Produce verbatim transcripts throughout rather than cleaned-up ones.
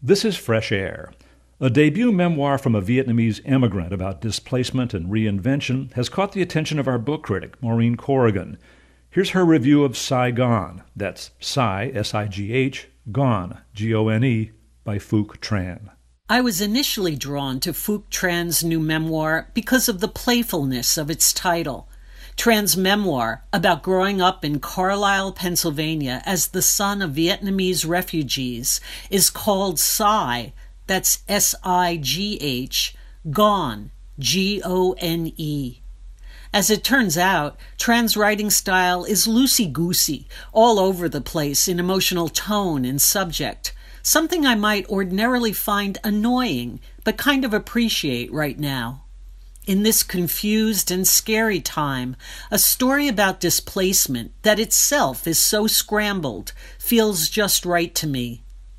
This is Fresh Air. A debut memoir from a Vietnamese immigrant about displacement and reinvention has caught the attention of our book critic, Maureen Corrigan. Here's her review of Saigon. That's Sai, S I G H, Gone, G O N E, by Phuc Tran. I was initially drawn to Phuc Tran's new memoir because of the playfulness of its title. Tran's memoir, about growing up in Carlisle, Pennsylvania as the son of Vietnamese refugees, is called Sai, that's S I G H, Gone, G O N E. As it turns out, Tran's writing style is loosey-goosey, all over the place in emotional tone and subject, something I might ordinarily find annoying, but kind of appreciate right now. In this confused and scary time, a story about displacement that itself is so scrambled feels just right to me.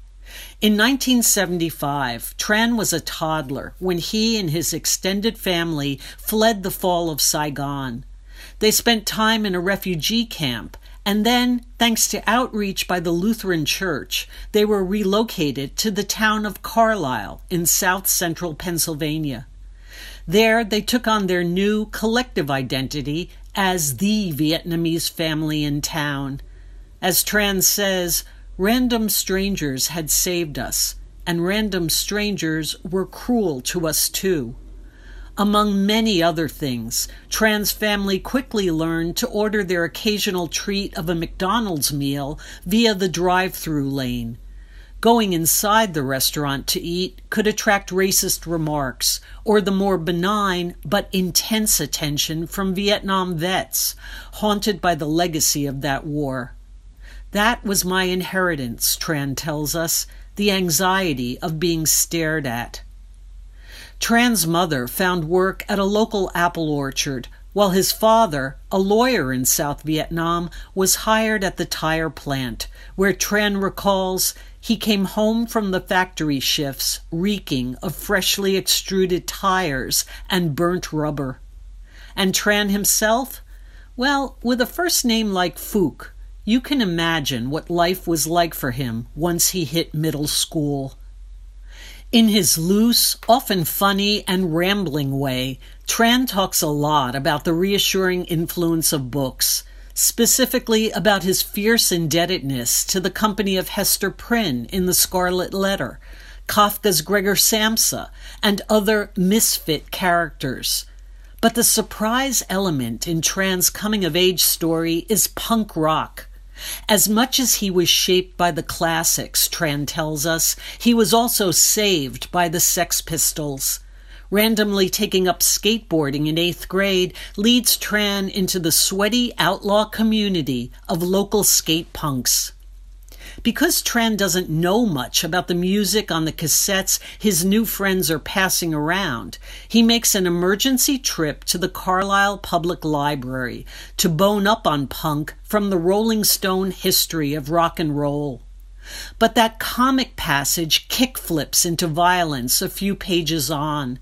In nineteen seventy-five, Tran was a toddler when he and his extended family fled the fall of Saigon. They spent time in a refugee camp, and then, thanks to outreach by the Lutheran Church, they were relocated to the town of Carlisle in south-central Pennsylvania. There, they took on their new collective identity as the Vietnamese family in town. As Tran says, random strangers had saved us, and random strangers were cruel to us too. Among many other things, Tran's family quickly learned to order their occasional treat of a McDonald's meal via the drive-through lane. Going inside the restaurant to eat could attract racist remarks or the more benign but intense attention from Vietnam vets, haunted by the legacy of that war. That was my inheritance, Tran tells us, the anxiety of being stared at. Tran's mother found work at a local apple orchard, while his father, a lawyer in South Vietnam, was hired at the tire plant, where Tran recalls he came home from the factory shifts reeking of freshly extruded tires and burnt rubber. And Tran himself? Well, with a first name like Phuc, you can imagine what life was like for him once he hit middle school. In his loose, often funny and rambling way, Tran talks a lot about the reassuring influence of books, specifically about his fierce indebtedness to the company of Hester Prynne in The Scarlet Letter, Kafka's Gregor Samsa, and other misfit characters. But the surprise element in Tran's coming-of-age story is punk rock. As much as he was shaped by the classics, Tran tells us, he was also saved by the Sex Pistols. Randomly taking up skateboarding in eighth grade leads Tran into the sweaty outlaw community of local skate punks. Because Tran doesn't know much about the music on the cassettes his new friends are passing around, he makes an emergency trip to the Carlisle Public Library to bone up on punk from the Rolling Stone history of rock and roll. But that comic passage kickflips into violence a few pages on.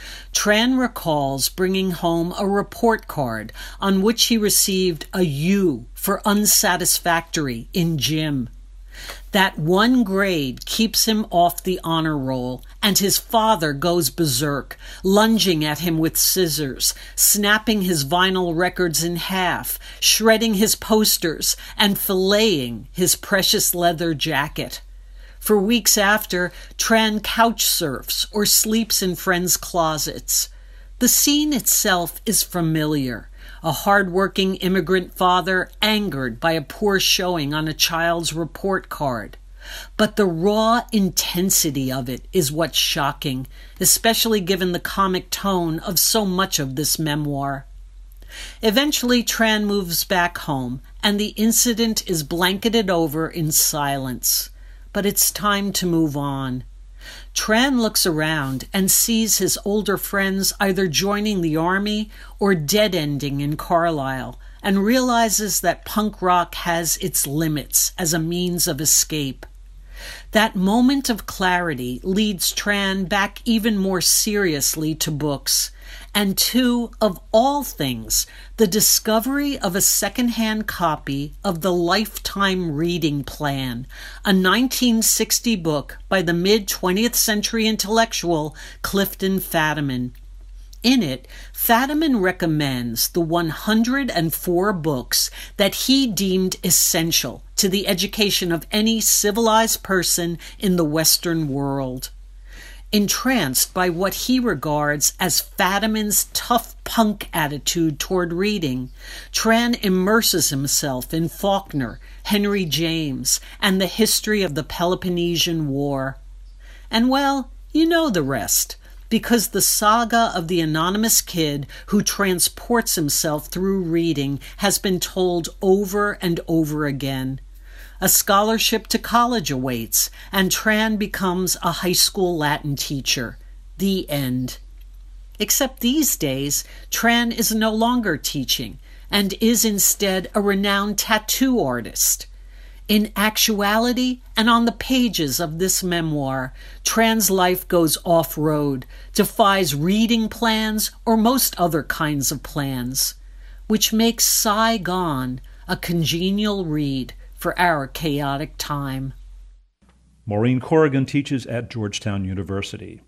Tran recalls bringing home a report card on which he received a U for unsatisfactory in gym. That one grade keeps him off the honor roll, and his father goes berserk, lunging at him with scissors, snapping his vinyl records in half, shredding his posters, and filleting his precious leather jacket. For weeks after, Tran couch surfs or sleeps in friends' closets. The scene itself is familiar. A hard-working immigrant father angered by a poor showing on a child's report card. But the raw intensity of it is what's shocking, especially given the comic tone of so much of this memoir. Eventually, Tran moves back home, and the incident is blanketed over in silence. But it's time to move on. Tran looks around and sees his older friends either joining the army or dead-ending in Carlisle, and realizes that punk rock has its limits as a means of escape. That moment of clarity leads Tran back even more seriously to books, and two, of all things, the discovery of a secondhand copy of the Lifetime Reading Plan, a nineteen sixty book by the mid-twentieth century intellectual Clifton Fadiman. In it, Fadiman recommends the one hundred four books that he deemed essential to the education of any civilized person in the Western world. Entranced by what he regards as Fadiman's tough punk attitude toward reading, Tran immerses himself in Faulkner, Henry James, and the history of the Peloponnesian War. And well, you know the rest, because the saga of the anonymous kid who transports himself through reading has been told over and over again. A scholarship to college awaits, and Tran becomes a high school Latin teacher. The end. Except these days, Tran is no longer teaching, and is instead a renowned tattoo artist. In actuality, and on the pages of this memoir, Tran's life goes off-road, defies reading plans or most other kinds of plans, which makes Saigon a congenial read for our chaotic time. Maureen Corrigan teaches at Georgetown University.